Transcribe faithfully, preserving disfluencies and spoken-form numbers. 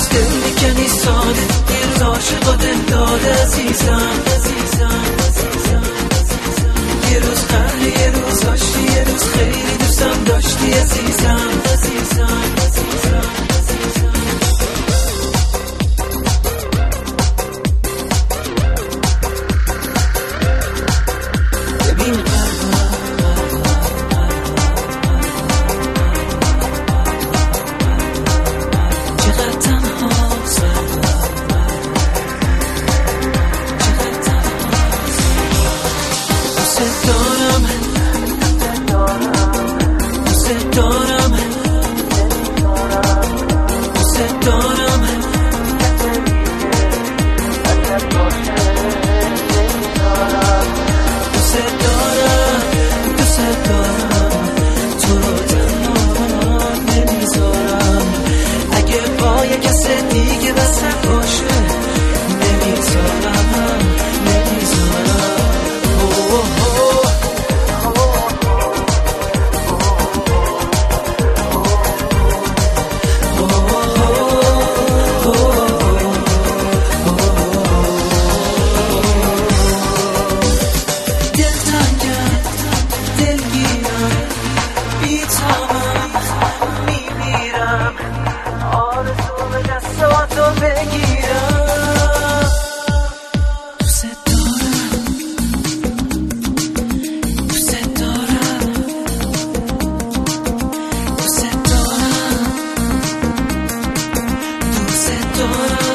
دل میکنی ساده، یه روز عاشق و دل داده عزیزم. یه روز قهری، یه روز آشتی، یه روز خیلی دوستم داشتی عزیزم. ببین چقدر تنهاست، چقدر تنهاست. دوست دارم، دوست دارم، دوست دارم. کسی دیگه وسط باشه نمیذارم، نمیذارم. دلتنگم، دلگیرم، بی‌تابم، میمیرم. آرزو به دستاتو بگیرم. دوست دارم، دوست دارم، دوست دارم، دوست دارم.